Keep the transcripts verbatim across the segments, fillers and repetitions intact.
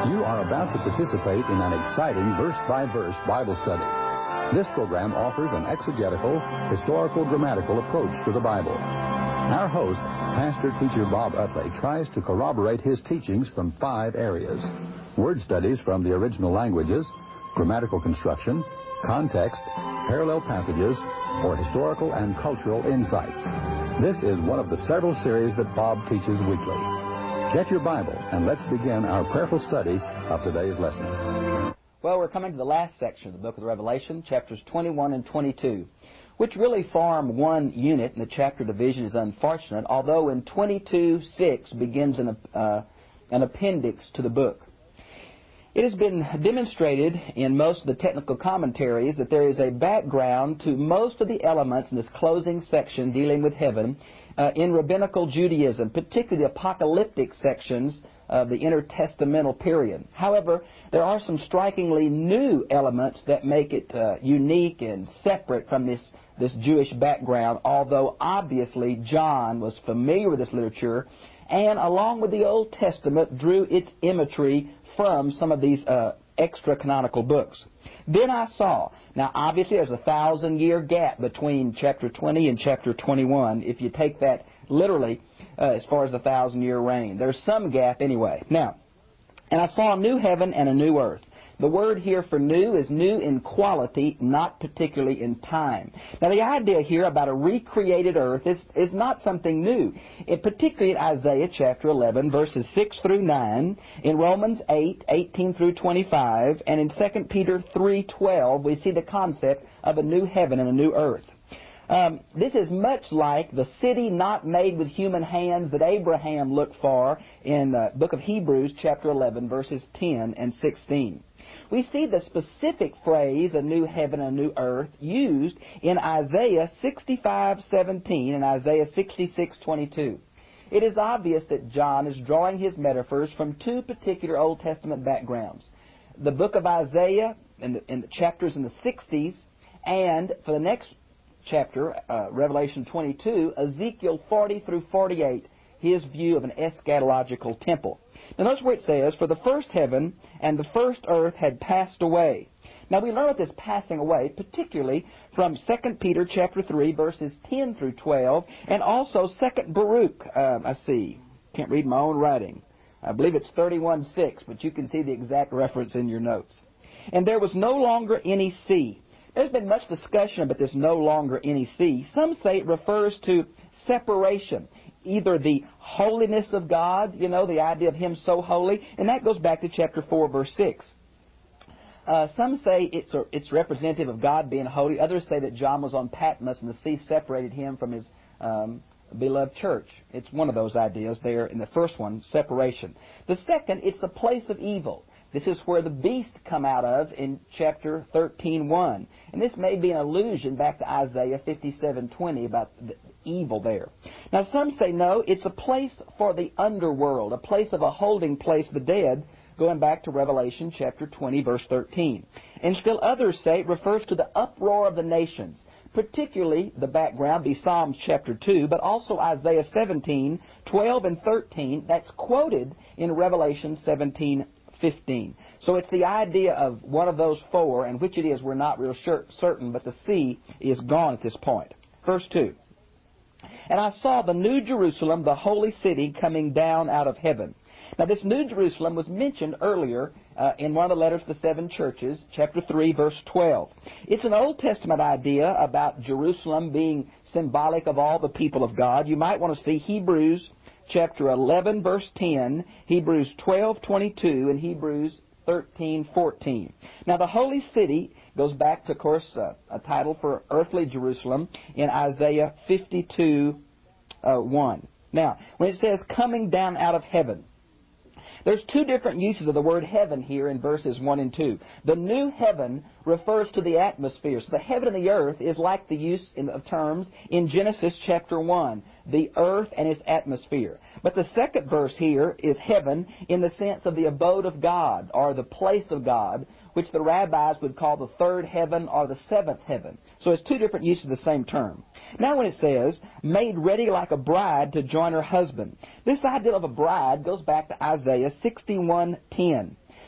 You are about to participate in an exciting verse-by-verse Bible study. This program offers an exegetical, historical, grammatical approach to the Bible. Our host, Pastor-Teacher Bob Utley, tries to corroborate his teachings from five areas: word studies from the original languages, grammatical construction, context, parallel passages, or historical and cultural insights. This is one of the several series that Bob teaches weekly. Get your Bible, and let's begin our prayerful study of today's lesson. Well, we're coming to the last section of the book of the Revelation, chapters twenty-one and twenty-two, which really form one unit, and the chapter division is unfortunate, although in twenty-two six begins an, uh, an appendix to the book. It has been demonstrated in most of the technical commentaries that there is a background to most of the elements in this closing section dealing with heaven uh, in rabbinical Judaism, particularly the apocalyptic sections of the intertestamental period. However, there are some strikingly new elements that make it uh, unique and separate from this, this Jewish background, although obviously John was familiar with this literature and, along with the Old Testament, drew its imagery from some of these uh, extra-canonical books. Then I saw, now obviously there's a thousand-year gap between chapter twenty and chapter twenty-one, if you take that literally uh, as far as the thousand-year reign. There's some gap anyway. Now, and I saw a new heaven and a new earth. The word here for new is new in quality, not particularly in time. Now, the idea here about a recreated earth is, is not something new. It, particularly in Isaiah chapter eleven, verses six through nine, in Romans eight, eighteen through twenty-five, and in Second Peter three, twelve, we see the concept of a new heaven and a new earth. Um, this is much like the city not made with human hands that Abraham looked for in the book of Hebrews chapter eleven, verses ten and sixteen. We see the specific phrase, a new heaven and a new earth, used in Isaiah sixty-five seventeen and Isaiah sixty-six twenty-two. It is obvious that John is drawing his metaphors from two particular Old Testament backgrounds. The book of Isaiah, in the, in the chapters in the sixties, and for the next chapter, uh, Revelation twenty-two, Ezekiel forty through forty-eight, his view of an eschatological temple. Now notice where it says, "For the first heaven and the first earth had passed away." Now we learn of this passing away, particularly from Second Peter chapter three, verses ten through twelve, and also Second Baruch, uh, I see, can't read my own writing. I believe it's thirty-one six, but you can see the exact reference in your notes. "And there was no longer any sea." There's been much discussion about this "no longer any sea." Some say it refers to separation, either the holiness of God, you know, the idea of Him so holy, and that goes back to chapter four, verse six. Uh, some say it's, a, it's representative of God being holy. Others say that John was on Patmos and the sea separated him from his um, beloved church. It's one of those ideas there in the first one, separation. The second, it's the place of evil. This is where the beast come out of in chapter thirteen one. And this may be an allusion back to Isaiah fifty-seven twenty about the evil there. Now some say no, it's a place for the underworld, a place of a holding place of the dead, going back to Revelation chapter twenty, verse thirteen. And still others say it refers to the uproar of the nations, particularly the background be Psalms chapter two, but also Isaiah seventeen, twelve, and thirteen, that's quoted in Revelation seventeen fifteen. So it's the idea of one of those four, and which it is we're not real sure, certain, but the sea is gone at this point. Verse two. "And I saw the new Jerusalem, the holy city, coming down out of heaven." Now this new Jerusalem was mentioned earlier uh, in one of the letters to the seven churches, chapter three, verse twelve. It's an Old Testament idea about Jerusalem being symbolic of all the people of God. You might want to see Hebrews chapter eleven, verse ten, Hebrews twelve twenty-two, and Hebrews thirteen fourteen. Now, the holy city goes back to, of course, uh, a title for earthly Jerusalem in Isaiah fifty-two one. Now, when it says coming down out of heaven, there's two different uses of the word heaven here in verses one and two. The new heaven refers to the atmosphere. So the heaven and the earth is like the use in, of terms in Genesis chapter one, the earth and its atmosphere. But the second verse here is heaven in the sense of the abode of God, or the place of God, which the rabbis would call the third heaven or the seventh heaven. So it's two different uses of the same term. Now when it says, made ready like a bride to join her husband, this idea of a bride goes back to Isaiah sixty-one ten.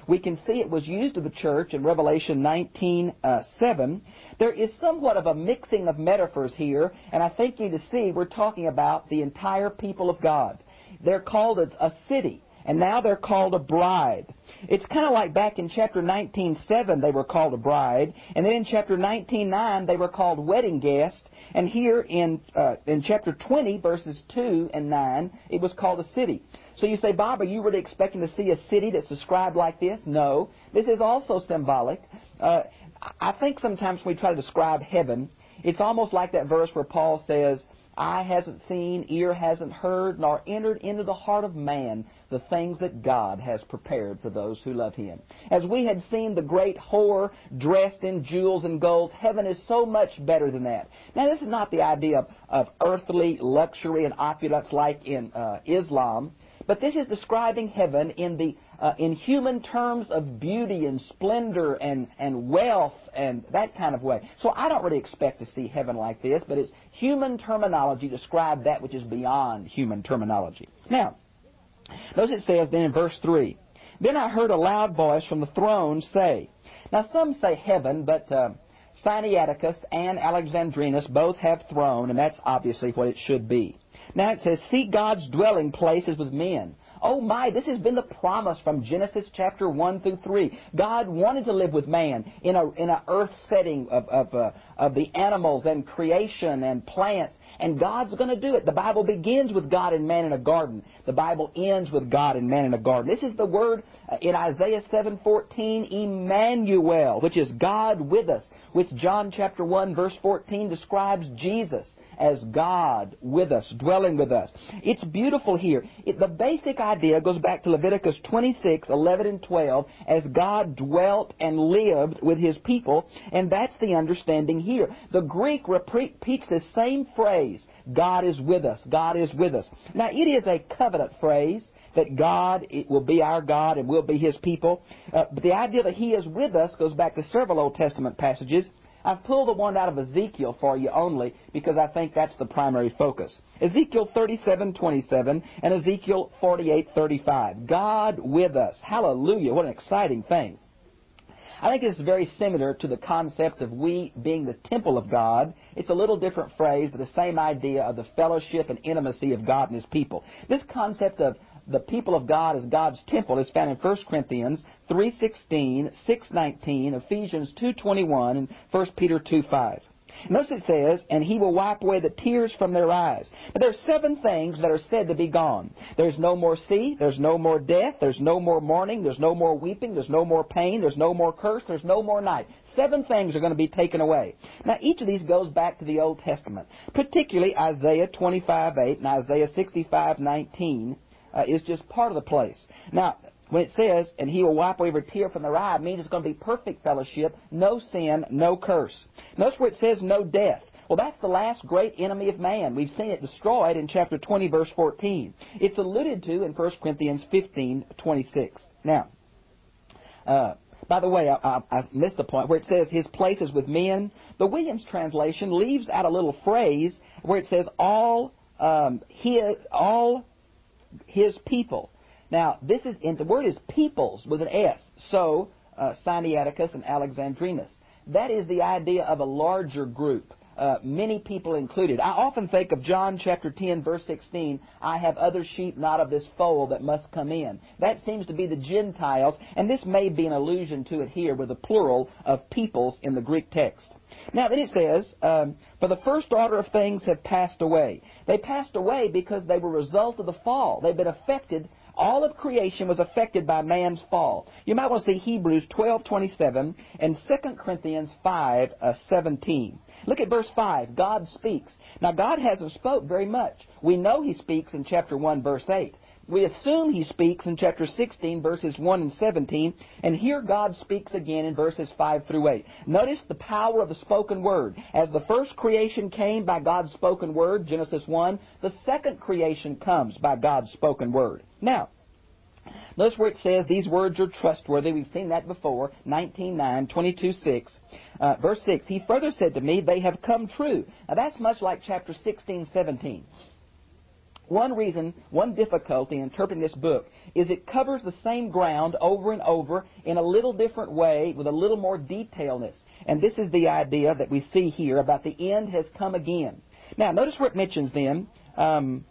We can see it was used of the church in Revelation nineteen seven. There is somewhat of a mixing of metaphors here, and I think you to see we're talking about the entire people of God. They're called a, a city, and now they're called a bride. It's kind of like back in chapter nineteen seven they were called a bride, and then in chapter nineteen nine they were called wedding guests, and here in uh, in chapter twenty, verses two and nine, it was called a city. So you say, Bob, are you really expecting to see a city that's described like this? No. This is also symbolic. Uh, I think sometimes when we try to describe heaven, it's almost like that verse where Paul says, eye hasn't seen, ear hasn't heard, nor entered into the heart of man the things that God has prepared for those who love Him. As we had seen the great whore dressed in jewels and gold, heaven is so much better than that. Now, this is not the idea of, of earthly luxury and opulence like in uh, Islam, but this is describing heaven in the uh, in human terms of beauty and splendor and, and wealth and that kind of way. So I don't really expect to see heaven like this, but it's human terminology to describe that which is beyond human terminology. Now, notice it says then in verse three, then I heard a loud voice from the throne say, now some say heaven, but uh, Sinaiticus and Alexandrinus both have throne, and that's obviously what it should be. Now it says, see God's dwelling places with men. Oh my, this has been the promise from Genesis chapter one through three. God wanted to live with man in a in a earth setting of of, uh, of the animals and creation and plants, and God's going to do it. The Bible begins with God and man in a garden. The Bible ends with God and man in a garden. This is the word uh, in Isaiah seven fourteen, Emmanuel, which is God with us, which John chapter one verse fourteen describes Jesus as God with us, dwelling with us. It's beautiful here. It, the basic idea goes back to Leviticus twenty-six, eleven and twelve, as God dwelt and lived with His people, and that's the understanding here. The Greek repeats the same phrase, God is with us, God is with us. Now, it is a covenant phrase, that God it will be our God and we'll be His people. Uh, but the idea that He is with us goes back to several Old Testament passages. I've pulled the one out of Ezekiel for you only because I think that's the primary focus. Ezekiel thirty-seven twenty-seven and Ezekiel forty-eight thirty-five. God with us. Hallelujah. What an exciting thing. I think it's very similar to the concept of we being the temple of God. It's a little different phrase, but the same idea of the fellowship and intimacy of God and His people. This concept of the people of God as God's temple is found in First Corinthians three sixteen, six nineteen, Ephesians two twenty-one, and First Peter two five. Notice it says, and He will wipe away the tears from their eyes. But there are seven things that are said to be gone. There's no more sea, there's no more death, there's no more mourning, there's no more weeping, there's no more pain, there's no more curse, there's no more night. Seven things are going to be taken away. Now, each of these goes back to the Old Testament, particularly Isaiah twenty-five eight and Isaiah sixty-five nineteen. Uh, is just part of the place. Now, when it says, and He will wipe away every tear from their eye, it means it's going to be perfect fellowship, no sin, no curse. Notice where it says no death. Well, that's the last great enemy of man. We've seen it destroyed in chapter twenty, verse fourteen. It's alluded to in First Corinthians fifteen twenty-six. Now, uh, by the way, I, I, I missed the point where it says His place is with men. The Williams translation leaves out a little phrase where it says all, um, his, all His people. Now, this is, and the word is peoples with an S. So, uh, Sinaiticus and Alexandrinus. That is the idea of a larger group, uh, many people included. I often think of John chapter ten, verse sixteen, I have other sheep not of this fold that must come in. That seems to be the Gentiles, and this may be an allusion to it here with a plural of peoples in the Greek text. Now, then it says, um, for the first order of things have passed away. They passed away because they were a result of the fall. They've been affected. All of creation was affected by man's fall. You might want to see Hebrews twelve twenty-seven and Second Corinthians five seventeen. Look at verse five. God speaks. Now, God hasn't spoke very much. We know He speaks in chapter one, verse eight. We assume He speaks in chapter sixteen, verses one and seventeen, and here God speaks again in verses five through eight. Notice the power of the spoken word. As the first creation came by God's spoken word, Genesis one, the second creation comes by God's spoken word. Now, notice where it says these words are trustworthy. We've seen that before, nineteen nine, twenty-two six. Uh, verse six, He further said to me, they have come true. Now, that's much like chapter sixteen, seventeen. One reason, one difficulty in interpreting this book is it covers the same ground over and over in a little different way with a little more detailness. And this is the idea that we see here about the end has come again. Now, notice where it mentions then, um,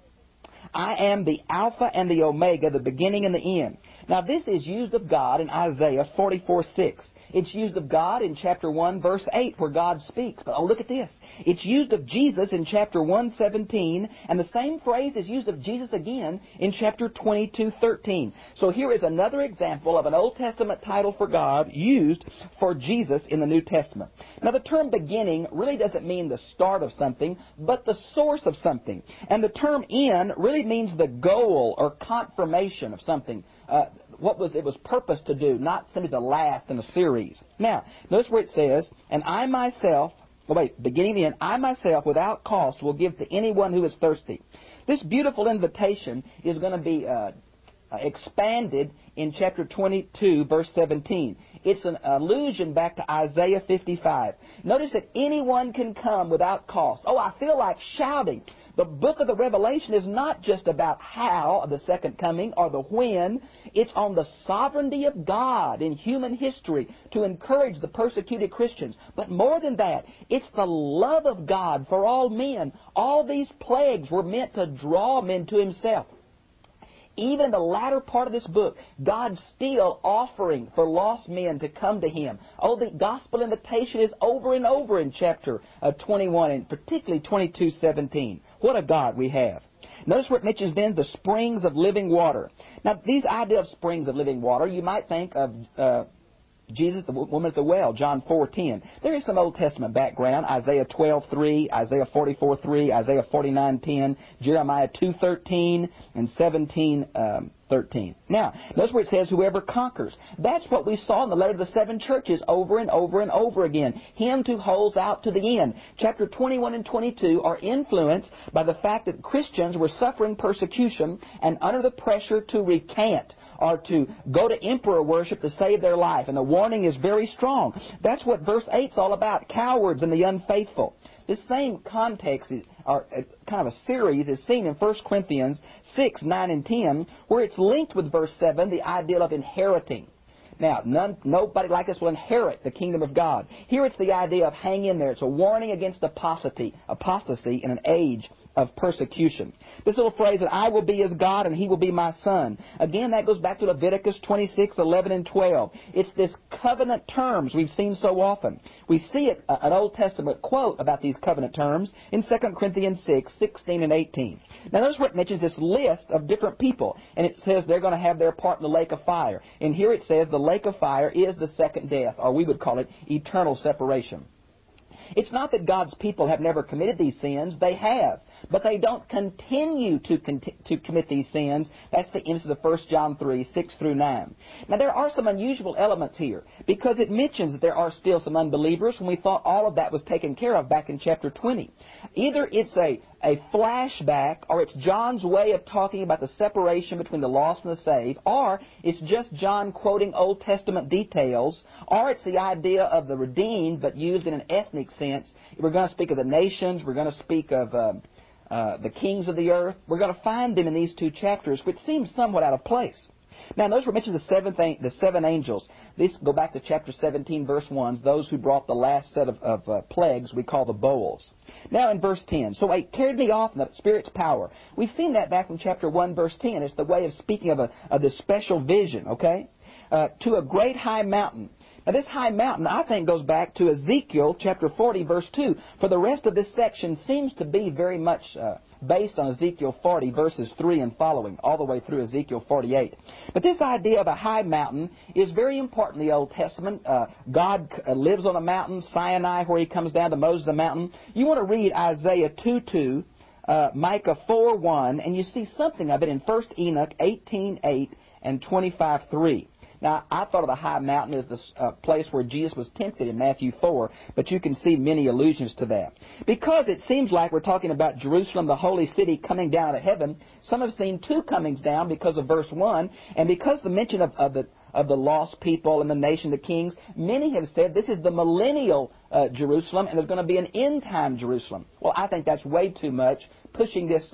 I am the Alpha and the Omega, the beginning and the end. Now, this is used of God in Isaiah forty-four six. It's used of God in chapter one, verse eight, where God speaks. But oh, look at this. It's used of Jesus in chapter one seventeen, and the same phrase is used of Jesus again in chapter twenty-two thirteen. So here is another example of an Old Testament title for God used for Jesus in the New Testament. Now, the term beginning really doesn't mean the start of something, but the source of something. And the term end really means the goal or confirmation of something. Uh, what was it was purposed to do, not simply the last in a series. Now, notice where it says, and I myself, oh wait, beginning the end, I myself without cost will give to anyone who is thirsty. This beautiful invitation is going to be uh, uh, expanded in chapter twenty-two, verse seventeen. It's an allusion back to Isaiah fifty-five. Notice that anyone can come without cost. Oh, I feel like shouting. The book of the Revelation is not just about how of the second coming or the when. It's on the sovereignty of God in human history to encourage the persecuted Christians. But more than that, it's the love of God for all men. All these plagues were meant to draw men to Himself. Even in the latter part of this book, God's still offering for lost men to come to Him. Oh, the gospel invitation is over and over in chapter uh, twenty-one and particularly twenty-two seventeen. What a God we have. Notice where it mentions then the springs of living water. Now, these idea of springs of living water, you might think of uh, Jesus, the woman at the well, John four ten. There is some Old Testament background, Isaiah twelve three, Isaiah forty-four three, Isaiah forty-nine ten, Jeremiah two thirteen, and seventeen thirteen. Now, notice where it says, whoever conquers. That's what we saw in the letter to the seven churches over and over and over again. Him who holds out to the end. Chapter twenty-one and twenty-two are influenced by the fact that Christians were suffering persecution and under the pressure to recant or to go to emperor worship to save their life. And the warning is very strong. That's what verse eight is all about, cowards and the unfaithful. This same context, is, or kind of a series, is seen in First Corinthians six, nine, and ten, where it's linked with verse seven, the ideal of inheriting. Now, none, nobody like us will inherit the kingdom of God. Here it's the idea of hang in there. It's a warning against apostasy, apostasy in an age of persecution. This little phrase that I will be as God and He will be my son. Again, that goes back to Leviticus twenty-six, eleven, and twelve. It's this covenant terms we've seen so often. We see it, uh, an Old Testament quote about these covenant terms in Second Corinthians six, sixteen, and eighteen. Now notice what it mentions this list of different people, and it says they're going to have their part in the lake of fire. And here it says the lake of fire is the second death, or we would call it eternal separation. It's not that God's people have never committed these sins. They have. But they don't continue to conti- to commit these sins. That's the emphasis of First John three, six through nine. Now, there are some unusual elements here because it mentions that there are still some unbelievers when we thought all of that was taken care of back in chapter twenty. Either it's a, a flashback or it's John's way of talking about the separation between the lost and the saved, or it's just John quoting Old Testament details, or it's the idea of the redeemed but used in an ethnic sense. We're going to speak of the nations. We're going to speak of uh, uh, the kings of the earth. We're going to find them in these two chapters, which seems somewhat out of place. Now, notice we mentioned the seventh, the seven angels. These go back to chapter seventeen, verse one. Those who brought the last set of, of uh, plagues we call the bowls. Now, in verse ten, so it carried me off in the Spirit's power. We've seen that back in chapter one, verse ten. It's the way of speaking of a of this special vision. Okay, uh, to a great high mountain. Now, this high mountain, I think, goes back to Ezekiel chapter forty, verse two. For the rest of this section seems to be very much uh, based on Ezekiel forty, verses three and following, all the way through Ezekiel forty-eight. But this idea of a high mountain is very important in the Old Testament. Uh, God uh, lives on a mountain, Sinai, where He comes down to Moses, the mountain. You want to read Isaiah two two, uh, Micah four one, and you see something of it in First Enoch eighteen eight and twenty-five three. Now, I thought of the high mountain as the uh, place where Jesus was tempted in Matthew four, but you can see many allusions to that. Because it seems like we're talking about Jerusalem, the holy city, coming down out of heaven, some have seen two comings down because of verse one, and because the mention of, of the of the lost people and the nation, the kings, many have said this is the millennial uh, Jerusalem, and there's going to be an end-time Jerusalem. Well, I think that's way too much, pushing this uh,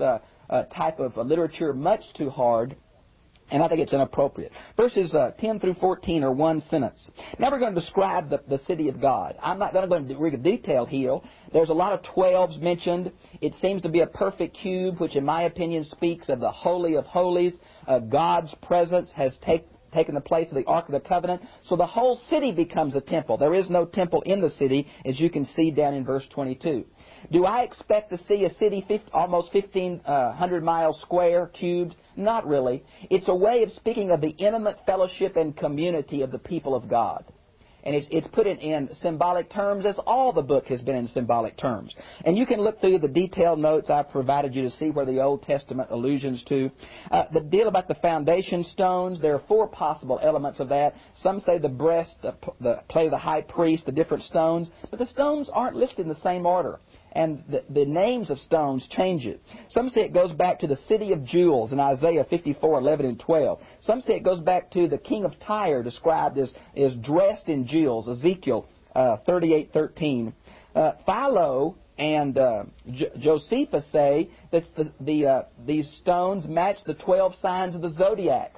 uh, type of uh, literature much too hard, and I think it's inappropriate. Verses uh, ten through fourteen are one sentence. Now we're going to describe the, the city of God. I'm not going to go into read detail here. There's a lot of twelves mentioned. It seems to be a perfect cube, which in my opinion speaks of the Holy of Holies. Uh, God's presence has take, taken the place of the Ark of the Covenant. So the whole city becomes a temple. There is no temple in the city, as you can see down in verse twenty-two. Do I expect to see a city fifty, almost fifteen hundred miles square, cubed? Not really. It's a way of speaking of the intimate fellowship and community of the people of God. And it's, it's put it in symbolic terms, as all the book has been in symbolic terms. And you can look through the detailed notes I've provided you to see where the Old Testament allusions to. Uh, the deal about the foundation stones, there are four possible elements of that. Some say the breast, the, the play of the high priest, the different stones. But the stones aren't listed in the same order. And the, the names of stones change it. Some say it goes back to the city of jewels in Isaiah fifty-four, eleven and twelve. Some say it goes back to the king of Tyre, described as, as dressed in jewels, Ezekiel uh, thirty-eight, thirteen. Uh, Philo and uh, J- Josephus say that the, the, uh, these stones match the twelve signs of the zodiac.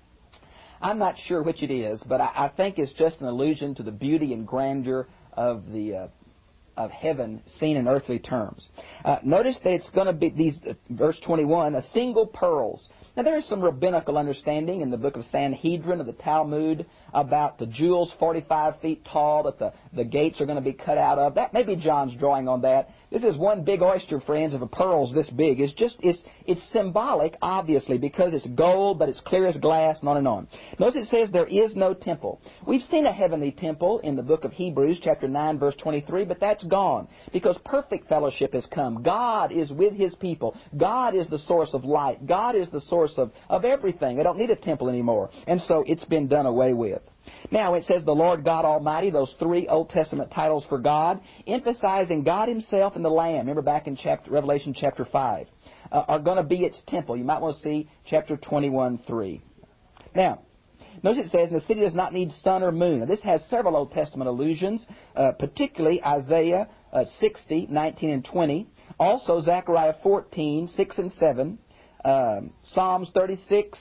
I'm not sure which it is, but I, I think it's just an allusion to the beauty and grandeur of the uh, of heaven seen in earthly terms. Uh, notice that it's going to be, these uh, verse twenty-one, a single pearls. Now there is some rabbinical understanding in the book of Sanhedrin of the Talmud about the jewels forty-five feet tall that the, the gates are going to be cut out of. That maybe John's drawing on that. This is one big oyster, friends, of a pearls this big. It's just it's it's symbolic, obviously, because it's gold, but it's clear as glass, and on and on. Notice it says there is no temple. We've seen a heavenly temple in the book of Hebrews, chapter nine, verse twenty-three, but that's gone because perfect fellowship has come. God is with His people. God is the source of light. God is the source of, of everything. They don't need a temple anymore. And so it's been done away with. Now it says the Lord God Almighty, those three Old Testament titles for God, emphasizing God Himself and the Lamb. Remember back in chapter, Revelation chapter five, uh, are going to be its temple. You might want to see chapter twenty-one, three. Now, notice it says, the city does not need sun or moon. Now, this has several Old Testament allusions, uh, particularly Isaiah uh, sixty, nineteen and twenty. Also Zechariah fourteen, six and seven. Um, Psalms thirty-six,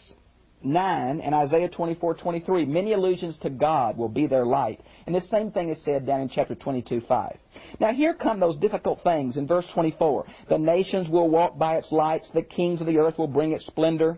nine, and Isaiah twenty-four, twenty-three. Many allusions to God will be their light. And the same thing is said down in chapter twenty-two, five. Now here come those difficult things in verse twenty-four. The nations will walk by its lights. The kings of the earth will bring its splendor.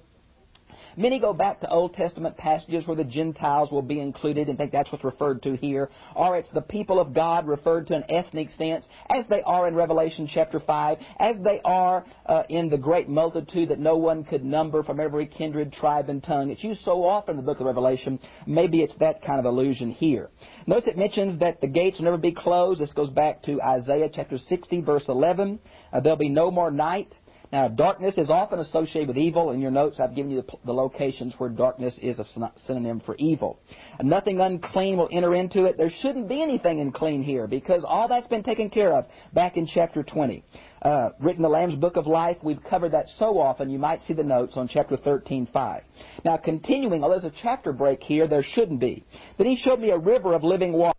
Many go back to Old Testament passages where the Gentiles will be included and think that's what's referred to here. Or it's the people of God referred to in ethnic sense, as they are in Revelation chapter five, as they are uh, in the great multitude that no one could number from every kindred, tribe, and tongue. It's used so often in the book of Revelation, maybe it's that kind of allusion here. Notice it mentions that the gates will never be closed. This goes back to Isaiah chapter sixty, verse eleven. Uh, there'll be no more night. Now, darkness is often associated with evil. In your notes, I've given you the, the locations where darkness is a synonym for evil. Nothing unclean will enter into it. There shouldn't be anything unclean here because all that's been taken care of back in chapter twenty. Uh, written the Lamb's Book of Life, we've covered that so often, you might see the notes on chapter thirteen, five. Now, continuing, although there's a chapter break here, there shouldn't be. Then He showed me a river of living water.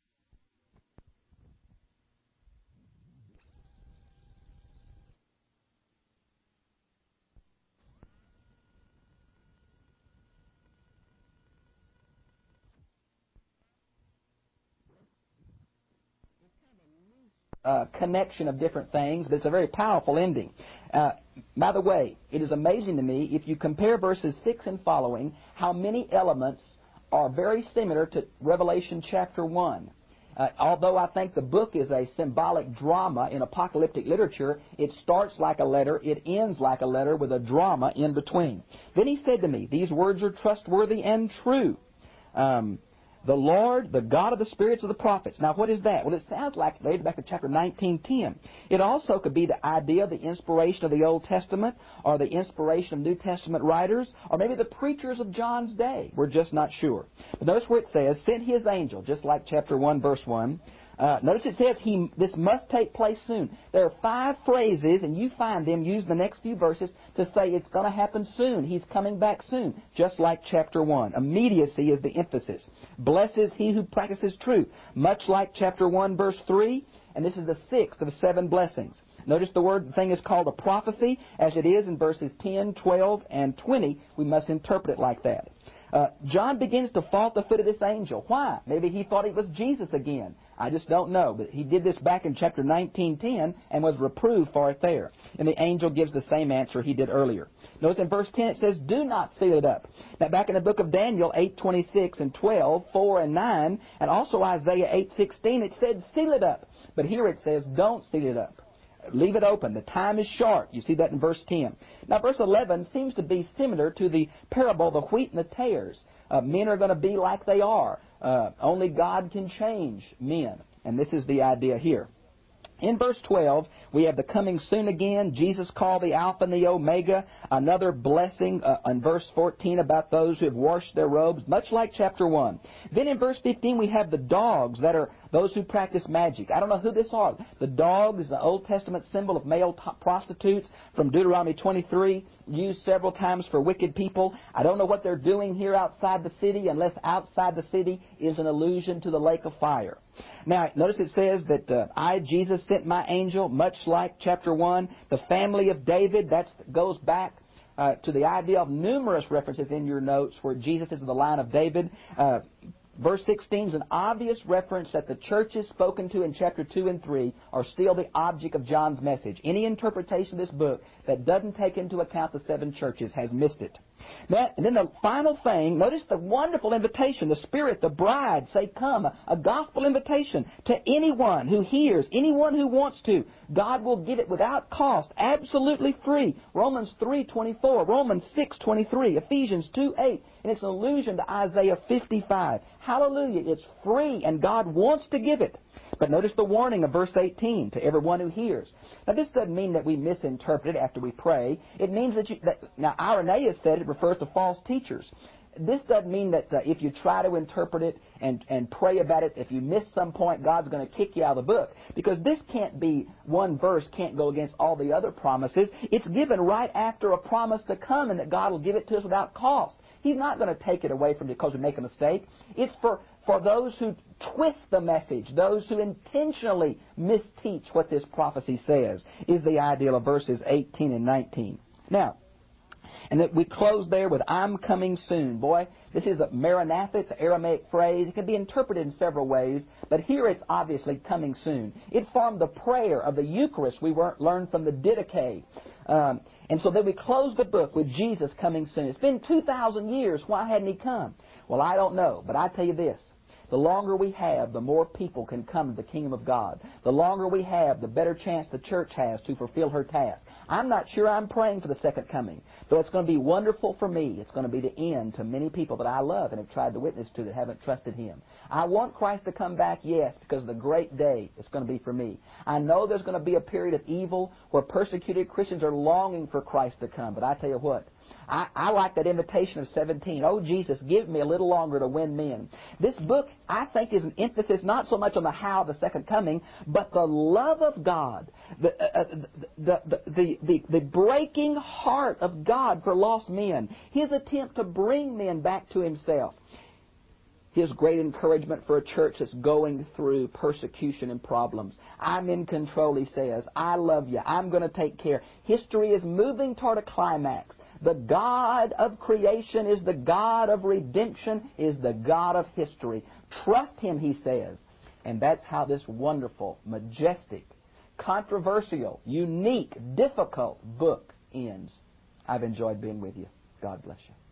Uh, connection of different things, but it's a very powerful ending. Uh, by the way, it is amazing to me, if you compare verses six and following, how many elements are very similar to Revelation chapter one. Uh, although I think the book is a symbolic drama in apocalyptic literature, it starts like a letter, it ends like a letter with a drama in between. Then He said to me, these words are trustworthy and true. Um, The Lord, the God of the spirits of the prophets. Now, what is that? Well, it sounds like, later back to chapter nineteen, ten. It also could be the idea, the inspiration of the Old Testament, or the inspiration of New Testament writers, or maybe the preachers of John's day. We're just not sure. But notice where it says, sent His angel, just like chapter one, verse one. Uh, notice it says he, this must take place soon. There are five phrases, and you find them used in the next few verses to say it's going to happen soon. He's coming back soon, just like chapter one. Immediacy is the emphasis. Blesses he who practices truth, much like chapter one, verse three. And this is the sixth of seven blessings. Notice the word the thing is called a prophecy, as it is in verses ten, twelve, and twenty. We must interpret it like that. Uh, John begins to fall at the foot of this angel. Why? Maybe he thought it was Jesus again. I just don't know. But he did this back in chapter nineteen ten and was reproved for it there. And the angel gives the same answer he did earlier. Notice in verse ten it says, do not seal it up. Now back in the book of Daniel eight twenty-six and twelve, four and nine, and also Isaiah eight sixteen, it said seal it up. But here it says don't seal it up. Leave it open. The time is short. You see that in verse ten. Now, verse eleven seems to be similar to the parable of the wheat and the tares. Uh, men are going to be like they are. Uh, only God can change men. And this is the idea here. In verse twelve, we have the coming soon again. Jesus called the Alpha and the Omega. Another blessing uh, in verse fourteen about those who have washed their robes, much like chapter one. Then in verse fifteen, we have the dogs that are those who practice magic. I don't know who this are. The dog is the Old Testament symbol of male t- prostitutes from Deuteronomy twenty-three, used several times for wicked people. I don't know what they're doing here outside the city, unless outside the city is an allusion to the lake of fire. Now, notice it says that uh, I, Jesus, sent my angel, much like chapter one. The family of David, that goes back uh, to the idea of numerous references in your notes where Jesus is in the line of David. Uh, verse sixteen is an obvious reference that the churches spoken to in chapter two and three are still the object of John's message. Any interpretation of this book that doesn't take into account the seven churches has missed it. That, and then the final thing, notice the wonderful invitation. The Spirit, the bride, say, come. A, a gospel invitation to anyone who hears, anyone who wants to. God will give it without cost, absolutely free. Romans three twenty-four, Romans six twenty-three, Ephesians two eight. And it's an allusion to Isaiah fifty-five. Hallelujah, it's free and God wants to give it. But notice the warning of verse eighteen, to everyone who hears. Now this doesn't mean that we misinterpret it after we pray. It means that, you, that now Irenaeus said it refers to false teachers. This doesn't mean that uh, if you try to interpret it and, and pray about it, if you miss some point, God's going to kick you out of the book. Because this can't be, one verse can't go against all the other promises. It's given right after a promise to come and that God will give it to us without cost. He's not going to take it away from you because we make a mistake. It's for, for those who twist the message, those who intentionally misteach what this prophecy says, is the ideal of verses eighteen and nineteen. Now, and that we close there with, I'm coming soon. Boy, this is a Maranatha. It's an Aramaic phrase. It can be interpreted in several ways, but here it's obviously coming soon. It formed the prayer of the Eucharist we learned from the Didache. Um, and so then we close the book with Jesus coming soon. It's been two thousand years. Why hadn't He come? Well, I don't know, but I tell you this. The longer we have, the more people can come to the kingdom of God. The longer we have, the better chance the church has to fulfill her task. I'm not sure I'm praying for the second coming, though it's going to be wonderful for me. It's going to be the end to many people that I love and have tried to witness to that haven't trusted Him. I want Christ to come back, yes, because of the great day it's going to be for me. I know there's going to be a period of evil where persecuted Christians are longing for Christ to come, but I tell you what, I, I like that invitation of seventeen. Oh, Jesus, give me a little longer to win men. This book, I think, is an emphasis not so much on the how of the second coming, but the love of God, the, uh, the, the, the, the, the breaking heart of God for lost men, His attempt to bring men back to Himself. His great encouragement for a church that's going through persecution and problems. I'm in control, He says. I love you. I'm going to take care. History is moving toward a climax. The God of creation is the God of redemption, is the God of history. Trust Him, He says. And that's how this wonderful, majestic, controversial, unique, difficult book ends. I've enjoyed being with you. God bless you.